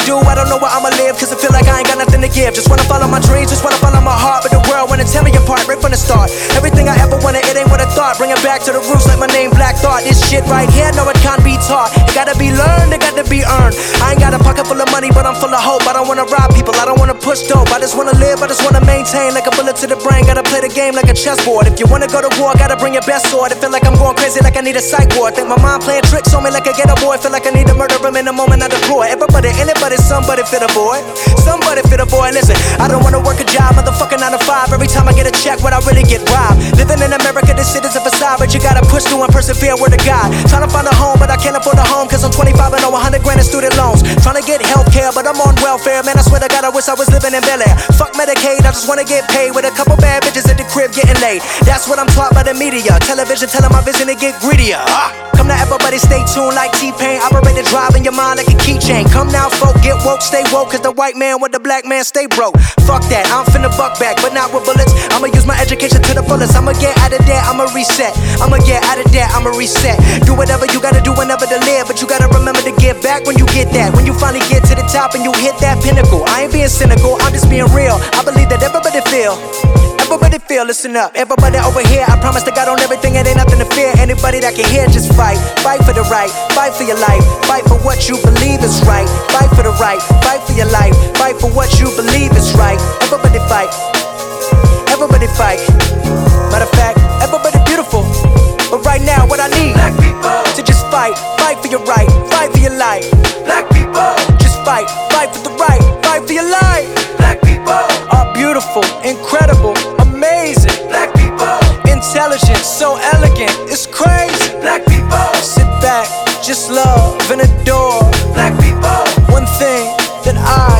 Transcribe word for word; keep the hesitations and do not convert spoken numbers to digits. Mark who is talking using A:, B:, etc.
A: do, I don't know where I'ma live, cause I feel like I ain't got nothing to give. Just wanna follow my dreams, just wanna follow my heart, but the world wanna tear me apart right from the start. Everything I ever wanted, it ain't what I thought. Bring it back to the roots like my name Black Thought. This shit right here, no it can't be taught. It gotta be learned, it gotta be earned. I ain't got a pocket full of money, but I'm full of hope. I don't wanna rob people, I don't wanna push dope. I just wanna live, I just wanna maintain. Like a bullet to the brain, gotta play the game like a chessboard. If you wanna go to war, gotta bring your best sword. I feel like I'm going crazy, like I need a psych ward. Think my mind playing tricks on me like a ghetto boy. Feel like I need to murder him in the moment I deploy. Everybody, anybody, somebody fit a boy. Somebody fit a boy. Listen, I don't wanna work a job, motherfucking nine to five. Every time I get a check, when I really get robbed. Living in America, this shit is a facade, but you gotta push through and persevere with a God. Trying to find a home, but I can't afford a home, cause I'm twenty-five and owe one hundred grand in student loans. Trying to get health care, but I'm on welfare. Man, I swear to God, I wish I was living in Bel Air. Fuck Medicaid, I just wanna get paid with a couple bad bitches at the crib getting laid. That's what I'm taught by the media. Television telling my vision to get greedier. Ah. Come now, everybody stay tuned like T-Pain. Operate the drive in your mind like a keychain. Come now, folk, get woke, stay woke, cause the white man with the black man stay broke. Fuck that, I'm finna buck back, but not with bullets. I'ma use my education to the fullest. I'ma get out of there, I'ma reset. I'ma get out of there, I'ma reset. Do whatever you gotta do whenever to live, but you gotta remember to give back when you get that. When you finally get to the top and you hit that pinnacle. I ain't being cynical, I'm just being real. I believe that everybody feel. Everybody feel, listen up. Everybody over here, I promise to God on everything, it ain't nothing to fear. Anybody that can hear, just fight. Fight for the right, fight for your life. Fight for what you believe is right. Fight for the right, fight for your life. Fight for what you believe is right. Everybody fight. Everybody fight. Matter of fact, everybody beautiful. But right now, what I need, black people, to just fight. Fight for your right, fight for your life. Black people, just fight. Fight for the right, fight for your life. Black people are beautiful, incredible, amazing. Black people, intelligent, so elegant, it's crazy. Black people, sit back, just love and adore. Black people, one thing that I